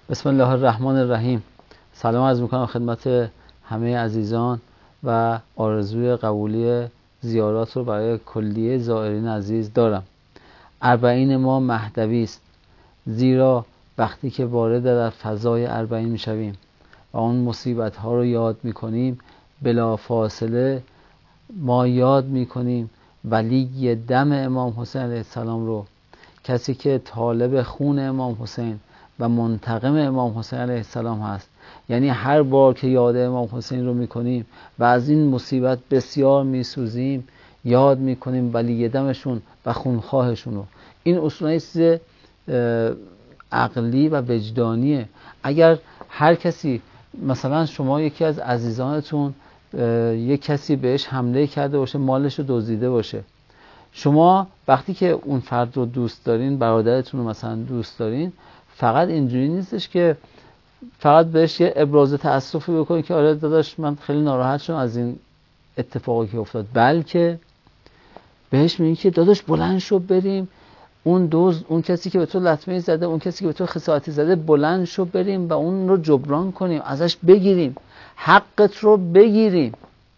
بسم الله الرحمن الرحیم. سلام عرض میکنم خدمت همه عزیزان و آرزوی قبولی زیارات رو برای کلیه زائرین عزیز دارم. اربعین ما مهدوی است، زیرا وقتی که وارد در فضای اربعین میشویم و اون مصیبت ها رو یاد میکنیم، بلا فاصله ما یاد میکنیم ولی دم امام حسین علیه السلام رو، کسی که طالب خون امام حسین و منتقم امام حسین علیه السلام هست. یعنی هر بار که یاد امام حسین رو میکنیم و از این مصیبت بسیار میسوزیم، یاد میکنیم ولی دمشون و خونخواهشون رو. این اصولا چیز عقلی و وجدانیه. اگر هر کسی، مثلا شما یکی از عزیزانتون یک کسی بهش حمله کرده باشه، مالش رو دزدیده باشه، شما وقتی که اون فرد رو دوست دارین، برادرتون رو مثلا دوست دارین، فقط اینجوری نیستش که فقط بهش یه ابراز تأسفی بکنید که آره داداش من خیلی ناراحت شدم از این اتفاقی که افتاد، بلکه بهش میگی که داداش بلند شو بریم اون دزد، اون کسی که به تو لطمه زده، اون کسی که به تو خسارتی زده، بلند شو بریم و اون رو جبران کنیم، ازش بگیریم، حقت رو بگیریم.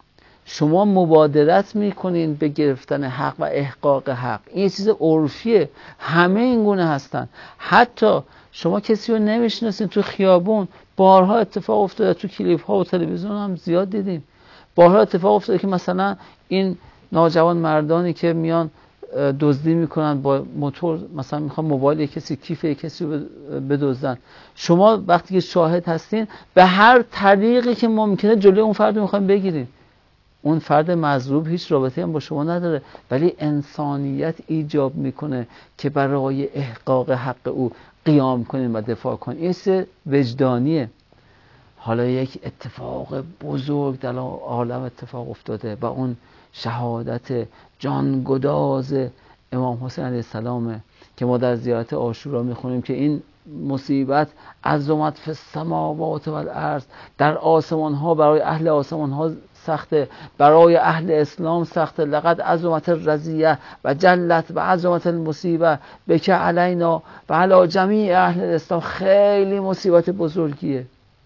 شما مبادرت میکنین به گرفتن حق و احقاق حق. این چیز عرفیه، همه این گونه هستن. حتی شما کسی رو نمیشناسین تو خیابون، بارها اتفاق افتاده، تو کلیپ ها و تلویزیون هم زیاد دیدیم، بارها اتفاق افتاده که مثلا این نوجوان مردانی که میان دزدی میکنن با موتور، مثلا میخوان موبایل کسی، کیف کسی رو بدزدن، شما وقتی که شاهد هستین به هر طریقی که ممکنه جلوی اون فرد رو میخواین بگیرین. اون فرد مظلوم هیچ رابطه‌ای هم با شما نداره، ولی انسانیت ایجاب میکنه که برای احقاق حق او قیام کنین و دفاع کنین. این سه وجدانیه. حالا یک اتفاق بزرگ در عالم اتفاق افتاده و اون شهادت جانگداز امام حسین علیه السلامه که ما در زیارت عاشورا میخونیم که این مصیبت عظمت فی السماوات و الارض، در آسمان ها برای اهل آسمان ها سخته، برای اهل اسلام سخته. لقد عظمت الرزیه و جلت و عظمت المصیبه بک علینا و علی جمیع اهل اسلام. خیلی مصیبت بزرگیه.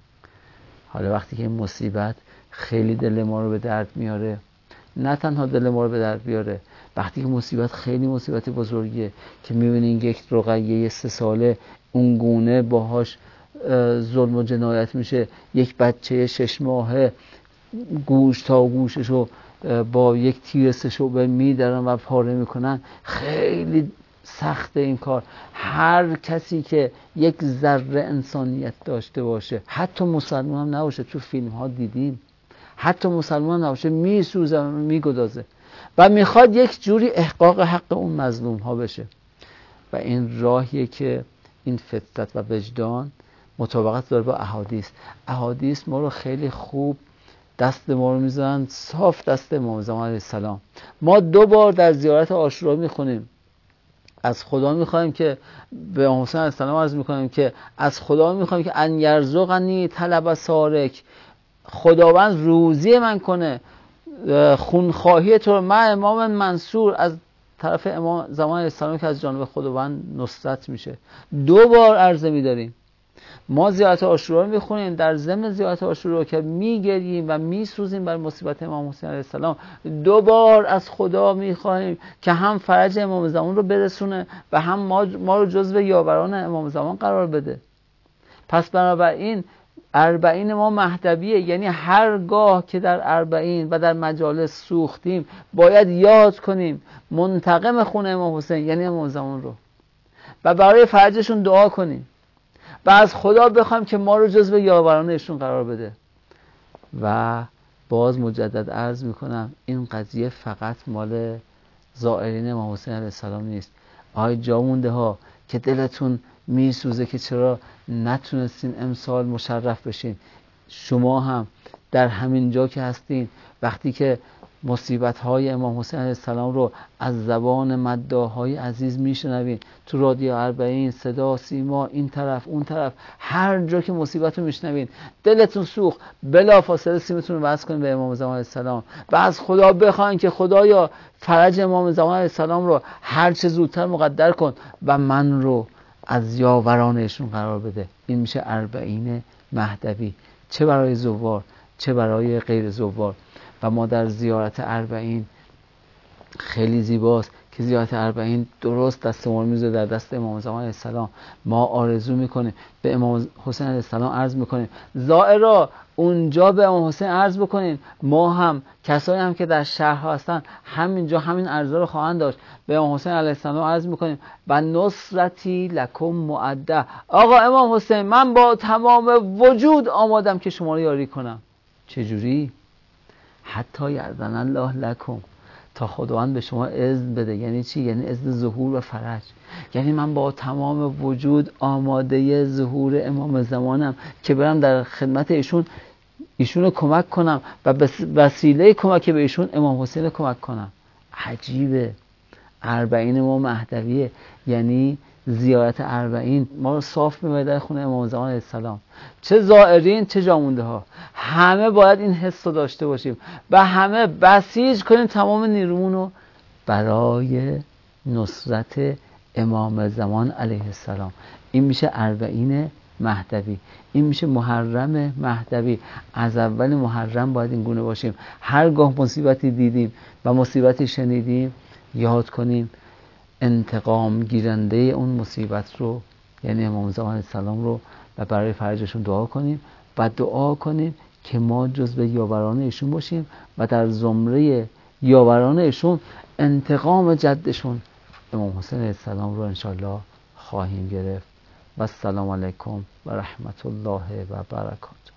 حالا وقتی که این مصیبت خیلی دل ما رو به درد میاره، نه تنها دل ما رو به درد بیاره، وقتی که مصیبت خیلی مصیبت بزرگیه که میبینین یک رقیه 3 ساله اون گونه باهاش ظلم و جنایت میشه، یک بچه 6 ماهه گوش تا گوششو با یک تیر 3 شعبه میدرن و پاره میکنن، خیلی سخته این کار. هر کسی که یک ذره انسانیت داشته باشه، حتی مسلمان هم نباشه، تو فیلم ها دیدیم، حتی مسلمان نباشه میسوزه و میگدازه و میخواد یک جوری احقاق حق اون مظلوم ها بشه. و این راهیه که این فطرت و وجدان مطابقت داره با احادیث. احادیث ما رو خیلی خوب دست ما رو میزنن صاف دست امام زمان علیه السلام. ما 2 بار در زیارت عاشورا میخونیم، از خدا میخوایم که به امام حسین علیه السلام عرض میکنیم که از خدا میخوایم که ان یرزقنی طلب سارک، خداوند روزی من کنه خونخواهی تو. من امام منصور از طرف امام زمان علیه السلام که از جانب خداوند نصرت میشه. 2 بار عرضه میداریم. ما زیارت عاشورا رو میخونیم، در ضمن زیارت عاشورا که میگریم و میسوزیم بر مصیبت امام حسین علیه السلام، 2 بار از خدا میخوایم که هم فرج امام زمان رو برسونه و هم ما رو جزو یاوران امام زمان قرار بده. پس بنابراین اربعین ما مهدویه، یعنی هرگاه که در اربعین و در مجالس سوختیم باید یاد کنیم منتقم خون امام حسین یعنی امام زمان رو و برای فرجشون دعا کنیم و از خدا بخوایم که ما رو جزو یاورانشون قرار بده. و باز مجدد عرض میکنم این قضیه فقط مال زائرین امام حسین علیه السلام نیست. آی جا مونده ها که دلتون میسوزه که چرا نتونستین امسال مشرف بشین، شما هم در همین جا که هستین، وقتی که مصیبت‌های امام حسین علیه السلام رو از زبان مداح‌های عزیز میشنوین، تو رادیو اربعین، صدا سیما، این طرف اون طرف، هر جا که مصیبت رو میشنوین دلتون سوخت، بلافاصله سیمتون رو وصل کنین به امام زمان علیه السلام و از خدا بخواین که خدایا فرج امام زمان علیه السلام رو هر چه زودتر مقدر کن و من رو از یاورانشون قرار بده. این میشه 40 مهدوی، چه برای زوار چه برای غیر زوار. و ما در زیارت 40 خیلی زیباست که زیارت 40 درست دستمون میذاره در دست امام زمان علیه السلام. ما آرزو میکنیم، به امام حسین علیه السلام عرض میکنیم زائرا اونجا به امام حسین عرض بکنین، ما هم کسایی هم که در شهرها هستن همینجا همین عرضا رو خواهند داشت. به امام حسین علیه السلام عرض میکنیم و نصرتی لکم معده، آقا امام حسین من با تمام وجود آمادم که شما رو یاری کنم. چجوری؟ حتی یأذن الله لکم، تا خداوند به شما اذن بده. یعنی چی؟ یعنی اذن ظهور و فرج. یعنی من با تمام وجود آماده ظهور امام زمانم که برم در خدمت ایشون رو کمک کنم و وسیله کمک به ایشون امام حسین رو کمک کنم. عجیبه. 40 ما مهدویه، یعنی زیارت 40 ما رو صاف می‌کنه در خونه امام زمان علیه السلام. چه زائرین چه جامونده ها، همه باید این حس رو داشته باشیم و همه بسیج کنیم تمام نیرومون رو برای نصرت امام زمان علیه السلام. این میشه 40 مهدوی، این میشه محرم مهدوی. از اول محرم باید این گونه باشیم. هرگاه مصیبتی دیدیم و مصیبتی شنیدیم یاد کنیم انتقام گیرنده اون مصیبت رو، یعنی امام زمان علیه السلام رو، و برای فرجشون دعا کنیم و دعا کنیم که ما جزو یاوران ایشون باشیم و در زمره یاوران ایشون انتقام جدشون امام حسین علیه السلام رو انشالله خواهیم گرفت. و السلام علیکم و رحمت الله و برکاته.